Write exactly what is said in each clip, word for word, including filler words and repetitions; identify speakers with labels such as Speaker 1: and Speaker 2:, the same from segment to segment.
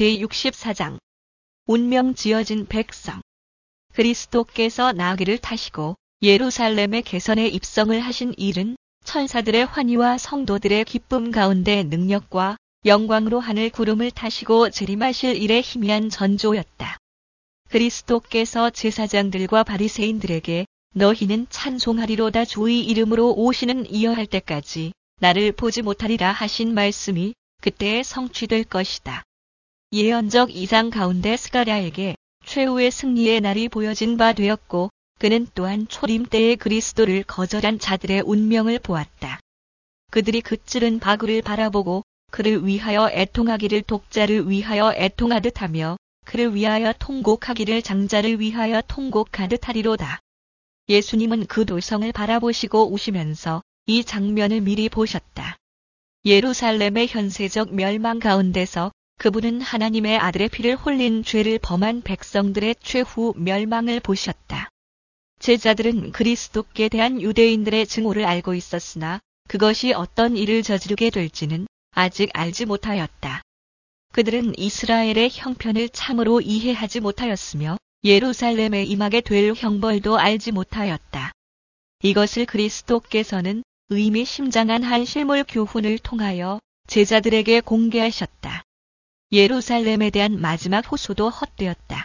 Speaker 1: 제육십사 장. 운명 지어진 백성. 그리스도께서 나귀를 타시고 예루살렘의 개선에 입성을 하신 일은 천사들의 환희와 성도들의 기쁨 가운데 능력과 영광으로 하늘 구름을 타시고 재림하실 일의 희미한 전조였다. 그리스도께서 제사장들과 바리새인들에게 너희는 찬송하리로다 주의 이름으로 오시는 이어 할 때까지 나를 보지 못하리라 하신 말씀이 그때에 성취될 것이다. 예언적 이상 가운데 스가랴에게 최후의 승리의 날이 보여진 바 되었고 그는 또한 초림 때의 그리스도를 거절한 자들의 운명을 보았다. 그들이 그 찌른 바구를 바라보고 그를 위하여 애통하기를 독자를 위하여 애통하듯 하며 그를 위하여 통곡하기를 장자를 위하여 통곡하듯 하리로다. 예수님은 그 도성을 바라보시고 우시면서 이 장면을 미리 보셨다. 예루살렘의 현세적 멸망 가운데서 그분은 하나님의 아들의 피를 홀린 죄를 범한 백성들의 최후 멸망을 보셨다. 제자들은 그리스도께 대한 유대인들의 증오를 알고 있었으나 그것이 어떤 일을 저지르게 될지는 아직 알지 못하였다. 그들은 이스라엘의 형편을 참으로 이해하지 못하였으며 예루살렘에 임하게 될 형벌도 알지 못하였다. 이것을 그리스도께서는 의미심장한 한 실물 교훈을 통하여 제자들에게 공개하셨다. 예루살렘에 대한 마지막 호소도 헛되었다.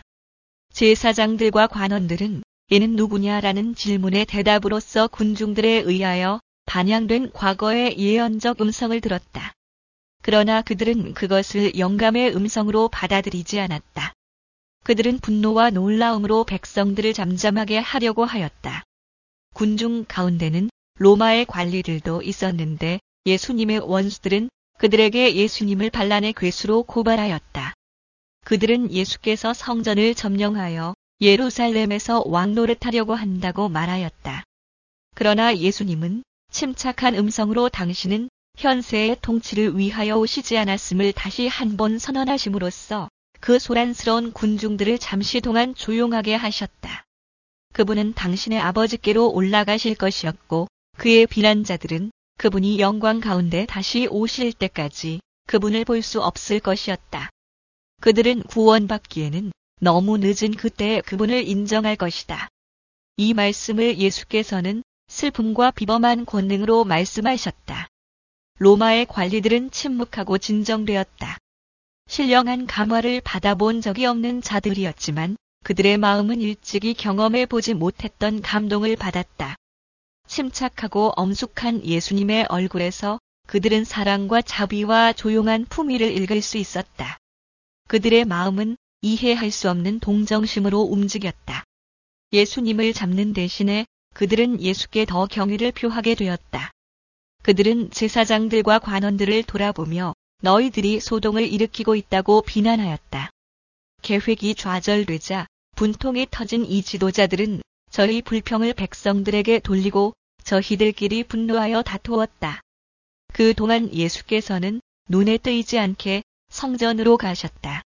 Speaker 1: 제사장들과 관원들은 이는 누구냐라는 질문의 대답으로서 군중들에 의하여 반영된 과거의 예언적 음성을 들었다. 그러나 그들은 그것을 영감의 음성으로 받아들이지 않았다. 그들은 분노와 놀라움으로 백성들을 잠잠하게 하려고 하였다. 군중 가운데는 로마의 관리들도 있었는데 예수님의 원수들은 그들에게 예수님을 반란의 괴수로 고발하였다. 그들은 예수께서 성전을 점령하여 예루살렘에서 왕노릇하려고 한다고 말하였다. 그러나 예수님은 침착한 음성으로 당신은 현세의 통치를 위하여 오시지 않았음을 다시 한 번 선언하심으로써 그 소란스러운 군중들을 잠시 동안 조용하게 하셨다. 그분은 당신의 아버지께로 올라가실 것이었고 그의 비난자들은 그분이 영광 가운데 다시 오실 때까지 그분을 볼 수 없을 것이었다. 그들은 구원받기에는 너무 늦은 그때에 그분을 인정할 것이다. 이 말씀을 예수께서는 슬픔과 비범한 권능으로 말씀하셨다. 로마의 관리들은 침묵하고 진정되었다. 신령한 감화를 받아본 적이 없는 자들이었지만 그들의 마음은 일찍이 경험해 보지 못했던 감동을 받았다. 침착하고 엄숙한 예수님의 얼굴에서 그들은 사랑과 자비와 조용한 품위를 읽을 수 있었다. 그들의 마음은 이해할 수 없는 동정심으로 움직였다. 예수님을 잡는 대신에 그들은 예수께 더 경의를 표하게 되었다. 그들은 제사장들과 관원들을 돌아보며 너희들이 소동을 일으키고 있다고 비난하였다. 계획이 좌절되자 분통이 터진 이 지도자들은 저희 불평을 백성들에게 돌리고 저희들끼리 분노하여 다투었다. 그동안 예수께서는 눈에 띄지 않게 성전으로 가셨다.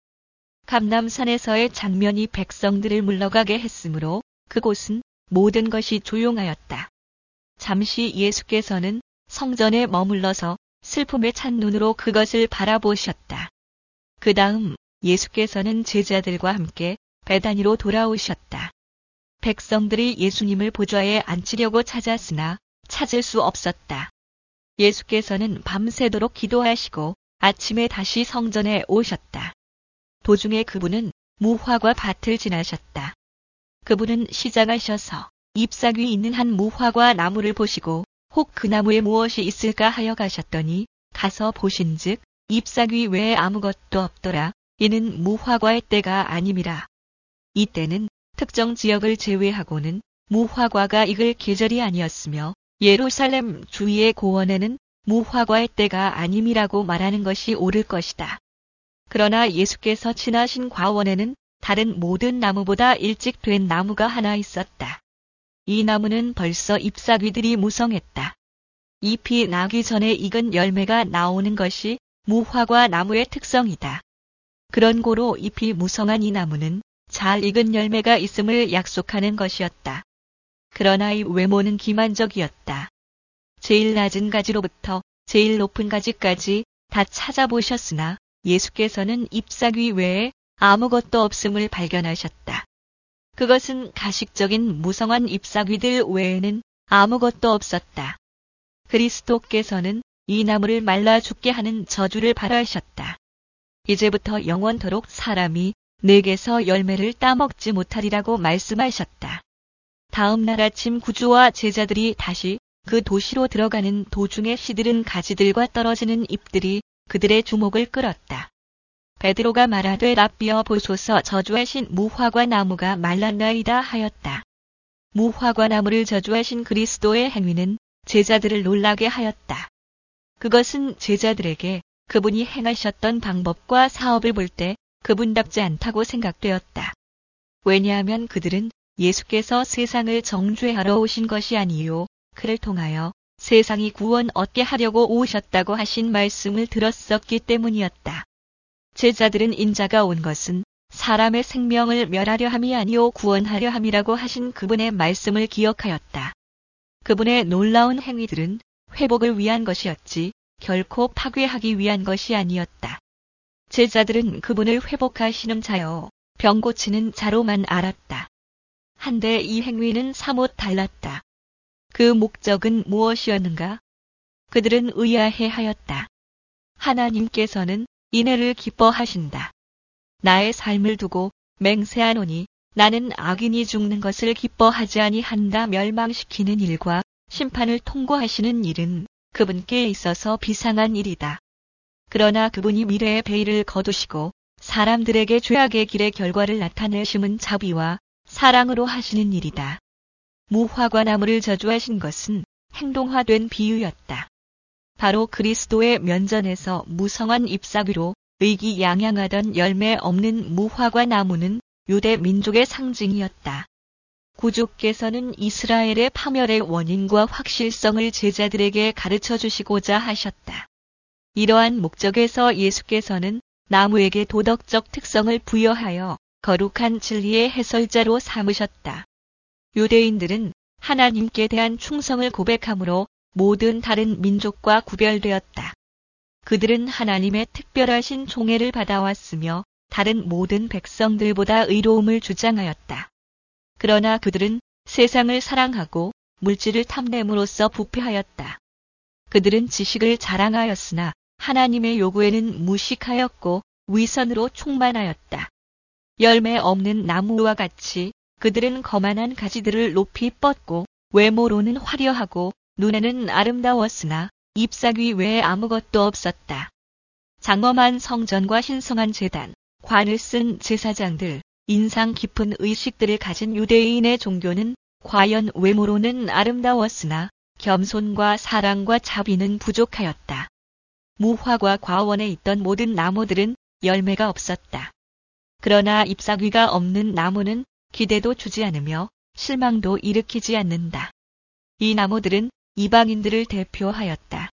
Speaker 1: 감람산에서의 장면이 백성들을 물러가게 했으므로 그곳은 모든 것이 조용하였다. 잠시 예수께서는 성전에 머물러서 슬픔에 찬 눈으로 그것을 바라보셨다. 그 다음 예수께서는 제자들과 함께 베다니로 돌아오셨다. 백성들이 예수님을 보좌에 앉히려고 찾았으나 찾을 수 없었다. 예수께서는 밤새도록 기도하시고 아침에 다시 성전에 오셨다. 도중에 그분은 무화과 밭을 지나셨다. 그분은 시장하셔서 잎사귀 있는 한 무화과 나무를 보시고 혹 그 나무에 무엇이 있을까 하여 가셨더니 가서 보신즉 잎사귀 외에 아무것도 없더라. 이는 무화과의 때가 아님이라. 이 때는 특정 지역을 제외하고는 무화과가 익을 계절이 아니었으며 예루살렘 주위의 고원에는 무화과의 때가 아님이라고 말하는 것이 옳을 것이다. 그러나 예수께서 지나신 과원에는 다른 모든 나무보다 일찍 된 나무가 하나 있었다. 이 나무는 벌써 잎사귀들이 무성했다. 잎이 나기 전에 익은 열매가 나오는 것이 무화과 나무의 특성이다. 그런 고로 잎이 무성한 이 나무는 잘 익은 열매가 있음을 약속하는 것이었다. 그러나 이 외모는 기만적이었다. 제일 낮은 가지로부터 제일 높은 가지까지 다 찾아보셨으나 예수께서는 잎사귀 외에 아무것도 없음을 발견하셨다. 그것은 가식적인 무성한 잎사귀들 외에는 아무것도 없었다. 그리스도께서는 이 나무를 말라 죽게 하는 저주를 발하셨다. 이제부터 영원토록 사람이 내게서 열매를 따먹지 못하리라고 말씀하셨다. 다음 날 아침 구주와 제자들이 다시 그 도시로 들어가는 도중에 시들은 가지들과 떨어지는 잎들이 그들의 주목을 끌었다. 베드로가 말하되 라삐여 보소서 저주하신 무화과 나무가 말랐나이다 하였다. 무화과 나무를 저주하신 그리스도의 행위는 제자들을 놀라게 하였다. 그것은 제자들에게 그분이 행하셨던 방법과 사업을 볼 때 그분답지 않다고 생각되었다. 왜냐하면 그들은 예수께서 세상을 정죄하러 오신 것이 아니요 그를 통하여 세상이 구원 얻게 하려고 오셨다고 하신 말씀을 들었었기 때문이었다. 제자들은 인자가 온 것은 사람의 생명을 멸하려 함이 아니요 구원하려 함이라고 하신 그분의 말씀을 기억하였다. 그분의 놀라운 행위들은 회복을 위한 것이었지 결코 파괴하기 위한 것이 아니었다. 제자들은 그분을 회복하시는 자요 병 고치는 자로만 알았다. 한데 이 행위는 사뭇 달랐다. 그 목적은 무엇이었는가? 그들은 의아해하였다. 하나님께서는 인애를 기뻐하신다. 나의 삶을 두고 맹세하노니 나는 악인이 죽는 것을 기뻐하지 아니한다. 멸망시키는 일과 심판을 통고하시는 일은 그분께 있어서 비상한 일이다. 그러나 그분이 미래의 베일을 거두시고 사람들에게 죄악의 길의 결과를 나타내심은 자비와 사랑으로 하시는 일이다. 무화과 나무를 저주하신 것은 행동화된 비유였다. 바로 그리스도의 면전에서 무성한 잎사귀로 의기양양하던 열매 없는 무화과 나무는 유대 민족의 상징이었다. 구주께서는 이스라엘의 파멸의 원인과 확실성을 제자들에게 가르쳐 주시고자 하셨다. 이러한 목적에서 예수께서는 나무에게 도덕적 특성을 부여하여 거룩한 진리의 해설자로 삼으셨다. 유대인들은 하나님께 대한 충성을 고백함으로 모든 다른 민족과 구별되었다. 그들은 하나님의 특별하신 총애를 받아왔으며 다른 모든 백성들보다 의로움을 주장하였다. 그러나 그들은 세상을 사랑하고 물질을 탐냄으로써 부패하였다. 그들은 지식을 자랑하였으나 하나님의 요구에는 무식하였고 위선으로 충만하였다. 열매 없는 나무와 같이 그들은 거만한 가지들을 높이 뻗고 외모로는 화려하고 눈에는 아름다웠으나 잎사귀 외에 아무것도 없었다. 장엄한 성전과 신성한 제단, 관을 쓴 제사장들, 인상 깊은 의식들을 가진 유대인의 종교는 과연 외모로는 아름다웠으나 겸손과 사랑과 자비는 부족하였다. 무화과 과원에 있던 모든 나무들은 열매가 없었다. 그러나 잎사귀가 없는 나무는 기대도 주지 않으며 실망도 일으키지 않는다. 이 나무들은 이방인들을 대표하였다.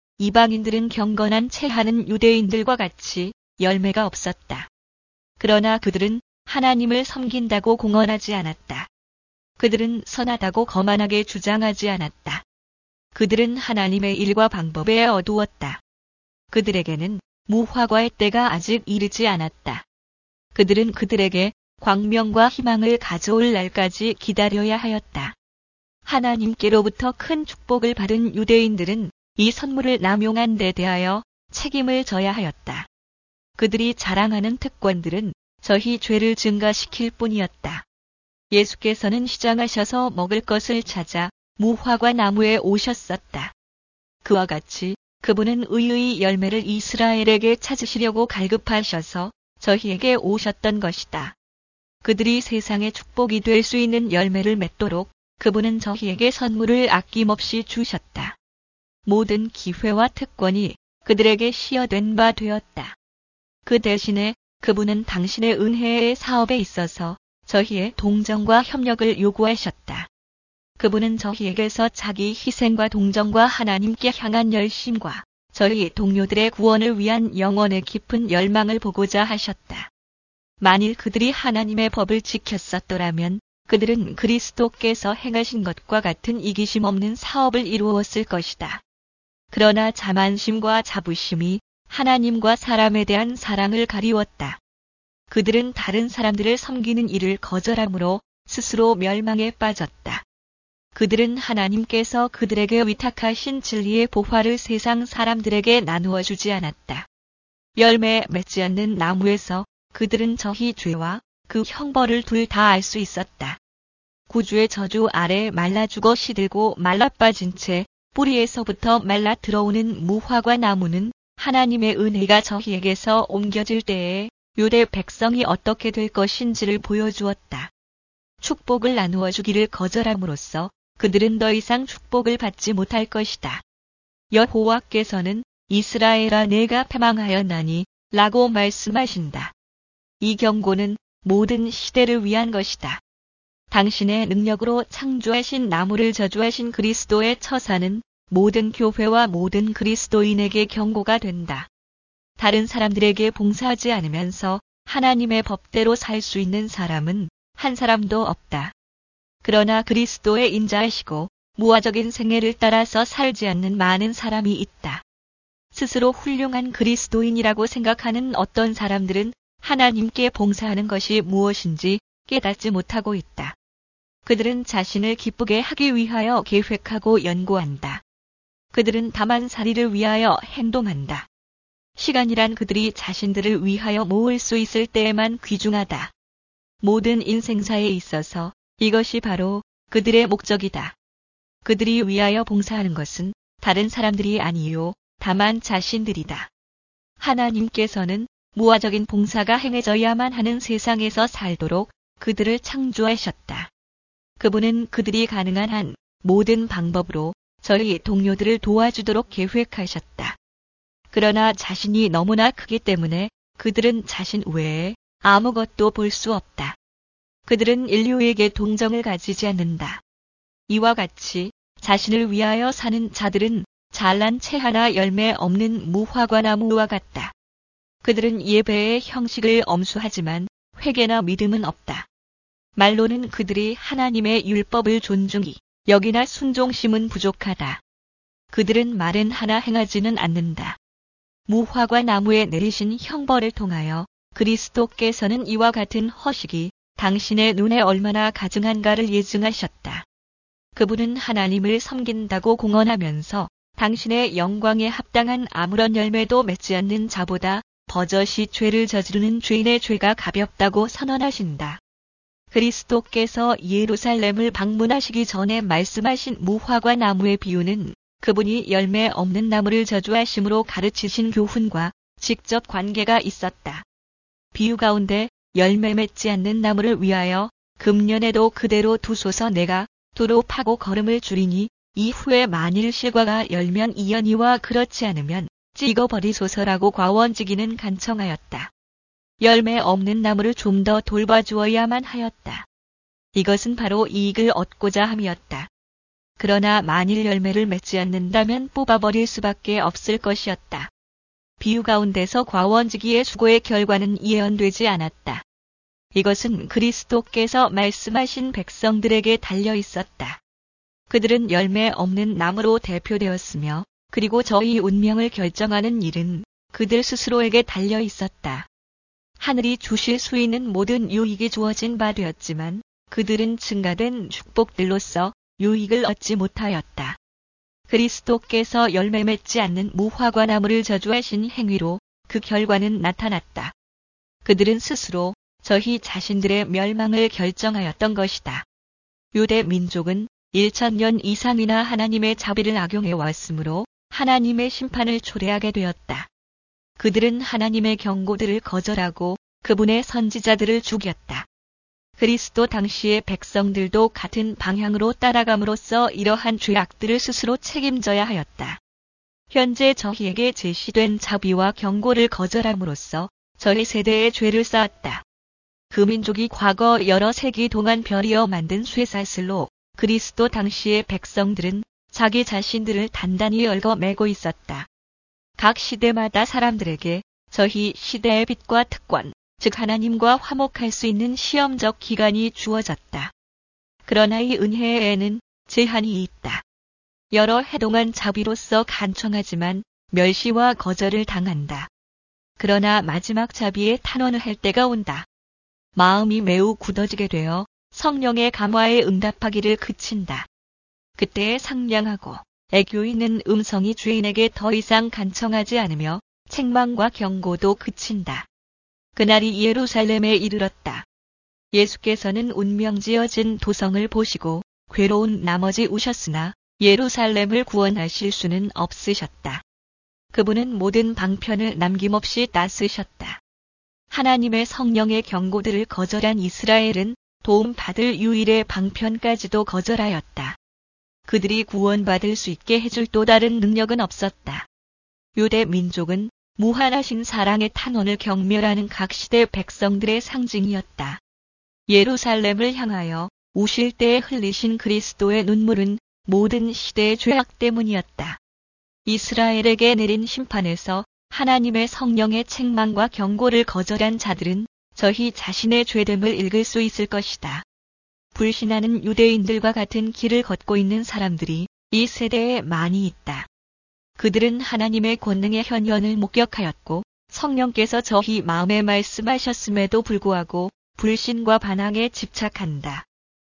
Speaker 1: 이방인들은 경건한 체하는 유대인들과 같이 열매가 없었다. 그러나 그들은 하나님을 섬긴다고 공언하지 않았다. 그들은 선하다고 거만하게 주장하지 않았다. 그들은 하나님의 일과 방법에 어두웠다. 그들에게는 무화과의 때가 아직 이르지 않았다. 그들은 그들에게 광명과 희망을 가져올 날까지 기다려야 하였다. 하나님께로부터 큰 축복을 받은 유대인들은 이 선물을 남용한 데 대하여 책임을 져야 하였다. 그들이 자랑하는 특권들은 저희 죄를 증가시킬 뿐이었다. 예수께서는 시장하셔서 먹을 것을 찾아 무화과 나무에 오셨었다. 그와 같이 그분은 의의 열매를 이스라엘에게 찾으시려고 갈급하셔서 저희에게 오셨던 것이다. 그들이 세상의 축복이 될 수 있는 열매를 맺도록 그분은 저희에게 선물을 아낌없이 주셨다. 모든 기회와 특권이 그들에게 시여된 바 되었다. 그 대신에 그분은 당신의 은혜의 사업에 있어서 저희의 동정과 협력을 요구하셨다. 그분은 저희에게서 자기 희생과 동정과 하나님께 향한 열심과 저희 동료들의 구원을 위한 영원의 깊은 열망을 보고자 하셨다. 만일 그들이 하나님의 법을 지켰었더라면 그들은 그리스도께서 행하신 것과 같은 이기심 없는 사업을 이루었을 것이다. 그러나 자만심과 자부심이 하나님과 사람에 대한 사랑을 가리웠다. 그들은 다른 사람들을 섬기는 일을 거절함으로 스스로 멸망에 빠졌다. 그들은 하나님께서 그들에게 위탁하신 진리의 보화를 세상 사람들에게 나누어 주지 않았다. 열매 맺지 않는 나무에서 그들은 저희 죄와 그 형벌을 둘 다 알 수 있었다. 구주의 저주 아래 말라 죽어 시들고 말라 빠진 채 뿌리에서부터 말라 들어오는 무화과 나무는 하나님의 은혜가 저희에게서 옮겨질 때에 유대 백성이 어떻게 될 것인지를 보여주었다. 축복을 나누어 주기를 거절함으로써 그들은 더 이상 축복을 받지 못할 것이다. 여호와께서는 이스라엘아 내가 패망하였나니 라고 말씀하신다. 이 경고는 모든 시대를 위한 것이다. 당신의 능력으로 창조하신 나무를 저주하신 그리스도의 처사는 모든 교회와 모든 그리스도인에게 경고가 된다. 다른 사람들에게 봉사하지 않으면서 하나님의 법대로 살 수 있는 사람은 한 사람도 없다. 그러나 그리스도의 인자하시고 무화적인 생애를 따라서 살지 않는 많은 사람이 있다. 스스로 훌륭한 그리스도인이라고 생각하는 어떤 사람들은 하나님께 봉사하는 것이 무엇인지 깨닫지 못하고 있다. 그들은 자신을 기쁘게 하기 위하여 계획하고 연구한다. 그들은 다만 살이를 위하여 행동한다. 시간이란 그들이 자신들을 위하여 모을 수 있을 때에만 귀중하다. 모든 인생사에 있어서 이것이 바로 그들의 목적이다. 그들이 위하여 봉사하는 것은 다른 사람들이 아니요, 다만 자신들이다. 하나님께서는 무화적인 봉사가 행해져야만 하는 세상에서 살도록 그들을 창조하셨다. 그분은 그들이 가능한 한 모든 방법으로 저희 동료들을 도와주도록 계획하셨다. 그러나 자신이 너무나 크기 때문에 그들은 자신 외에 아무것도 볼 수 없다. 그들은 인류에게 동정을 가지지 않는다. 이와 같이 자신을 위하여 사는 자들은 잘난 채 하나 열매 없는 무화과 나무와 같다. 그들은 예배의 형식을 엄수하지만 회개나 믿음은 없다. 말로는 그들이 하나님의 율법을 존중히 여기나 순종심은 부족하다. 그들은 말은 하나 행하지는 않는다. 무화과 나무에 내리신 형벌을 통하여 그리스도께서는 이와 같은 허식이 당신의 눈에 얼마나 가증한가를 예증하셨다. 그분은 하나님을 섬긴다고 공언하면서 당신의 영광에 합당한 아무런 열매도 맺지 않는 자보다 버젓이 죄를 저지르는 죄인의 죄가 가볍다고 선언하신다. 그리스도께서 예루살렘을 방문하시기 전에 말씀하신 무화과 나무의 비유는 그분이 열매 없는 나무를 저주하심으로 가르치신 교훈과 직접 관계가 있었다. 비유 가운데 열매 맺지 않는 나무를 위하여 금년에도 그대로 두소서 내가 도로 파고 걸음을 줄이니 이후에 만일 실과가 열면 이연이와 그렇지 않으면 찍어버리소서라고 과원지기는 간청하였다. 열매 없는 나무를 좀 더 돌봐주어야만 하였다. 이것은 바로 이익을 얻고자 함이었다. 그러나 만일 열매를 맺지 않는다면 뽑아버릴 수밖에 없을 것이었다. 비유 가운데서 과원지기의 수고의 결과는 예언되지 않았다. 이것은 그리스도께서 말씀하신 백성들에게 달려 있었다. 그들은 열매 없는 나무로 대표되었으며 그리고 저희 운명을 결정하는 일은 그들 스스로에게 달려 있었다. 하늘이 주실 수 있는 모든 유익이 주어진 바 되었지만 그들은 증가된 축복들로서 유익을 얻지 못하였다. 그리스도께서 열매 맺지 않는 무화과 나무를 저주하신 행위로 그 결과는 나타났다. 그들은 스스로 저희 자신들의 멸망을 결정하였던 것이다. 유대 민족은 일천 년 이상이나 하나님의 자비를 악용해 왔으므로 하나님의 심판을 초래하게 되었다. 그들은 하나님의 경고들을 거절하고 그분의 선지자들을 죽였다. 그리스도 당시의 백성들도 같은 방향으로 따라감으로써 이러한 죄악들을 스스로 책임져야 하였다. 현재 저희에게 제시된 자비와 경고를 거절함으로써 저희 세대의 죄를 쌓았다. 그 민족이 과거 여러 세기 동안 별이어 만든 쇠사슬로 그리스도 당시의 백성들은 자기 자신들을 단단히 얽어매고 있었다. 각 시대마다 사람들에게 저희 시대의 빛과 특권, 즉 하나님과 화목할 수 있는 시험적 기간이 주어졌다. 그러나 이 은혜에는 제한이 있다. 여러 해 동안 자비로서 간청하지만 멸시와 거절을 당한다. 그러나 마지막 자비에 탄원을 할 때가 온다. 마음이 매우 굳어지게 되어 성령의 감화에 응답하기를 그친다. 그때에 상냥하고 애교 있는 음성이 죄인에게 더 이상 간청하지 않으며 책망과 경고도 그친다. 그날이 예루살렘에 이르렀다. 예수께서는 운명지어진 도성을 보시고 괴로운 나머지 우셨으나 예루살렘을 구원하실 수는 없으셨다. 그분은 모든 방편을 남김없이 따쓰셨다. 하나님의 성령의 경고들을 거절한 이스라엘은 도움받을 유일의 방편까지도 거절하였다. 그들이 구원받을 수 있게 해줄 또 다른 능력은 없었다. 유대 민족은 무한하신 사랑의 탄원을 경멸하는 각 시대 백성들의 상징이었다. 예루살렘을 향하여 우실 때에 흘리신 그리스도의 눈물은 모든 시대의 죄악 때문이었다. 이스라엘에게 내린 심판에서 하나님의 성령의 책망과 경고를 거절한 자들은 저희 자신의 죄됨을 읽을 수 있을 것이다. 불신하는 유대인들과 같은 길을 걷고 있는 사람들이 이 세대에 많이 있다. 그들은 하나님의 권능의 현현을 목격하였고 성령께서 저희 마음에 말씀하셨음에도 불구하고 불신과 반항에 집착한다.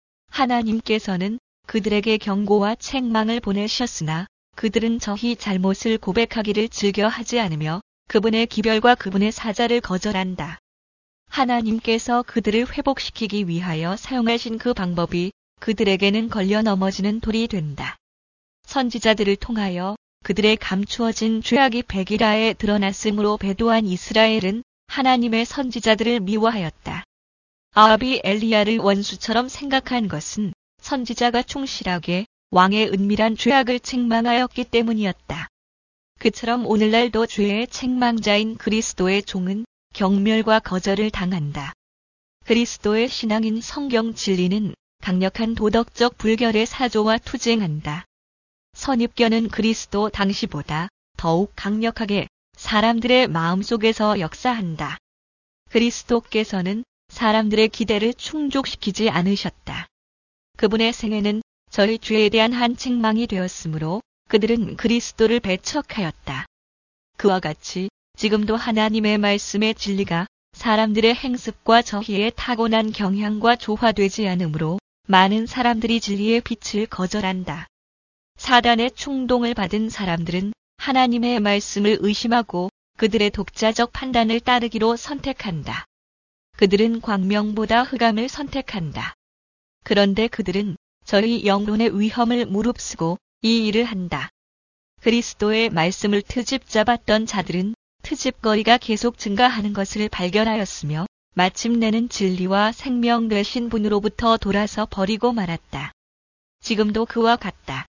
Speaker 1: 하나님께서는 그들에게 경고와 책망을 보내셨으나 그들은 저희 잘못을 고백하기를 즐겨 하지 않으며 그분의 기별과 그분의 사자를 거절한다. 하나님께서 그들을 회복시키기 위하여 사용하신 그 방법이 그들에게는 걸려 넘어지는 돌이 된다. 선지자들을 통하여 그들의 감추어진 죄악이 백일하에 드러났으므로 배도한 이스라엘은 하나님의 선지자들을 미워하였다. 아합이 엘리야를 원수처럼 생각한 것은 선지자가 충실하게 왕의 은밀한 죄악을 책망하였기 때문이었다. 그처럼 오늘날도 죄의 책망자인 그리스도의 종은 경멸과 거절을 당한다. 그리스도의 신앙인 성경 진리는 강력한 도덕적 불결의 사조와 투쟁한다. 선입견은 그리스도 당시보다 더욱 강력하게 사람들의 마음속에서 역사한다. 그리스도께서는 사람들의 기대를 충족시키지 않으셨다. 그분의 생애는 저희 죄에 대한 한 책망이 되었으므로 그들은 그리스도를 배척하였다. 그와 같이 지금도 하나님의 말씀의 진리가 사람들의 행습과 저희의 타고난 경향과 조화되지 않으므로 많은 사람들이 진리의 빛을 거절한다. 사단의 충동을 받은 사람들은 하나님의 말씀을 의심하고 그들의 독자적 판단을 따르기로 선택한다. 그들은 광명보다 흑암을 선택한다. 그런데 그들은 저희 영론의 위험을 무릅쓰고 이 일을 한다. 그리스도의 말씀을 트집 잡았던 자들은 트집거리가 계속 증가하는 것을 발견하였으며 마침내는 진리와 생명 되신 분으로부터 돌아서 버리고 말았다. 지금도 그와 같다.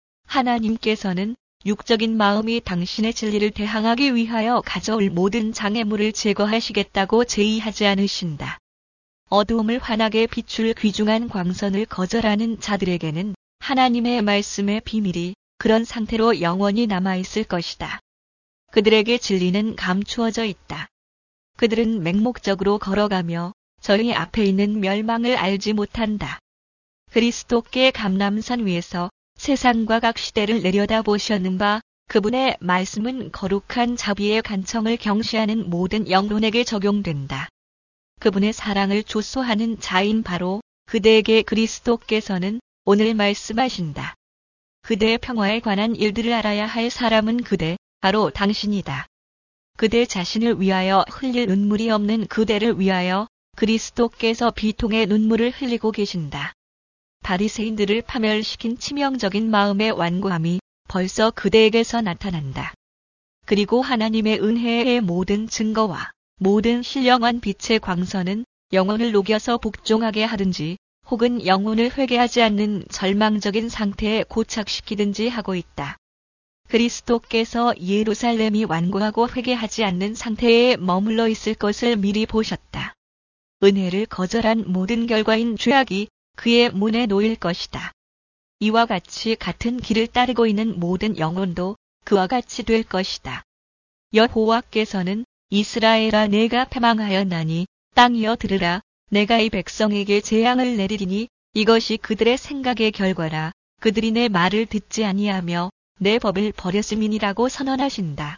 Speaker 1: 하나님께서는 육적인 마음이 당신의 진리를 대항하기 위하여 가져올 모든 장애물을 제거하시겠다고 제의하지 않으신다. 어두움을 환하게 비출 귀중한 광선을 거절하는 자들에게는 하나님의 말씀의 비밀이 그런 상태로 영원히 남아있을 것이다. 그들에게 진리는 감추어져 있다. 그들은 맹목적으로 걸어가며 저희 앞에 있는 멸망을 알지 못한다. 그리스도께 감람산 위에서 세상과 각 시대를 내려다보셨는 바 그분의 말씀은 거룩한 자비의 간청을 경시하는 모든 영론에게 적용된다. 그분의 사랑을 조소하는 자인 바로 그대에게 그리스도께서는 오늘 말씀하신다. 그대의 평화에 관한 일들을 알아야 할 사람은 그대, 바로 당신이다. 그대 자신을 위하여 흘릴 눈물이 없는 그대를 위하여 그리스도께서 비통의 눈물을 흘리고 계신다. 바리새인들을 파멸시킨 치명적인 마음의 완고함이 벌써 그대에게서 나타난다. 그리고 하나님의 은혜의 모든 증거와 모든 신령한 빛의 광선은 영혼을 녹여서 복종하게 하든지 혹은 영혼을 회개하지 않는 절망적인 상태에 고착시키든지 하고 있다. 그리스도께서 예루살렘이 완고하고 회개하지 않는 상태에 머물러 있을 것을 미리 보셨다. 은혜를 거절한 모든 결과인 죄악이 그의 문에 놓일 것이다. 이와 같이 같은 길을 따르고 있는 모든 영혼도 그와 같이 될 것이다. 여호와께서는 이스라엘아 내가 패망하였나니 땅이여 들으라. 내가 이 백성에게 재앙을 내리리니 이것이 그들의 생각의 결과라. 그들이 내 말을 듣지 아니하며 내 법을 버렸음이니라고 선언하신다.